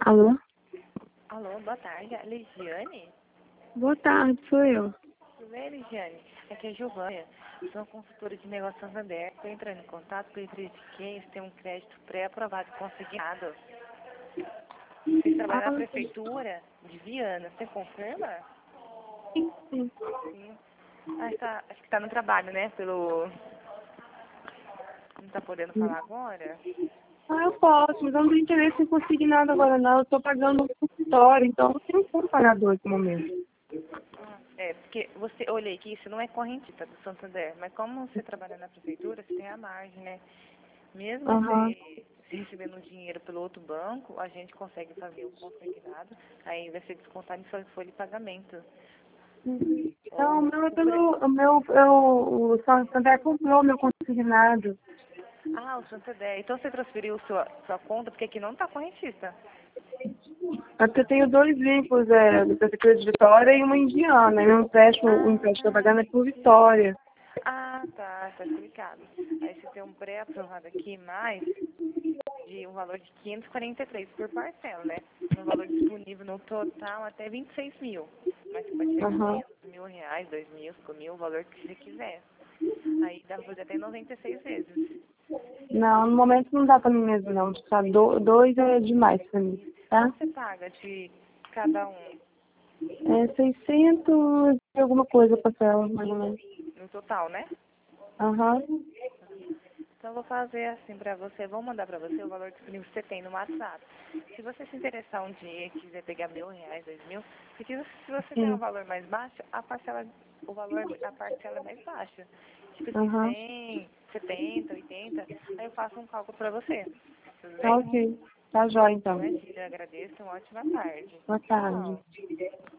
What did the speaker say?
Alô? Alô, boa tarde. A Ligiane? Boa tarde, sou eu. Tudo bem, Ligiane? Aqui é a Giovânia. Sou consultora de negócio Santander. Estou entrando em contato com a empresa de quem tem um crédito pré-aprovado e consignado. Você trabalha na prefeitura de Viana. Você confirma? Sim, sim. Sim. Acho que está no trabalho, né? Não está podendo falar agora? Eu posso, mas eu não tenho interesse em conseguir nada agora não. Eu estou pagando um consultório, então eu não tenho como pagar dois no momento. Porque eu olhei que isso não é correntista do Santander, mas como você trabalha na prefeitura, você tem a margem, né? Mesmo Aham. você recebendo dinheiro pelo outro banco, a gente consegue fazer o consignado, aí vai ser descontado em sua folha de pagamento. Então, o Ou meu é pelo. O Santander comprou meu consignado. o Santander. Então você transferiu sua conta, porque aqui não está correntista. É porque eu tenho dois vínculos, do Prefeitura de Vitória e uma indiana. E o empréstimo que eu tô pagando é por Vitória. Tá explicado. Aí você tem um pré-aprovado aqui, mais de um valor de 543 por parcela, né? Um valor disponível no total até 26 mil. Mas você pode pegar Aham. menos, R$ 1.000, 2.000, 5.000, o valor que você quiser. Aí dá pra fazer até 96 vezes. Não, no momento não dá pra mim mesmo não. Tá? Dois é demais pra mim, tá? Quanto você paga de cada um 600 e alguma coisa parcela, mais ou menos. no total, né? Aham. Então eu vou fazer assim pra você, vou mandar pra você o valor disponível que você tem no WhatsApp. Se você se interessar um dia e quiser pegar R$ 1.000, 2.000, porque se você tem um Sim. valor mais baixo, a parcela é mais baixa. Tipo assim, Aham. 100, 70, 80, aí eu faço um cálculo pra você. Tudo Tá bem? ok. Tá jóia então. Imagina, eu agradeço, uma ótima tarde. Boa tarde. Tchau.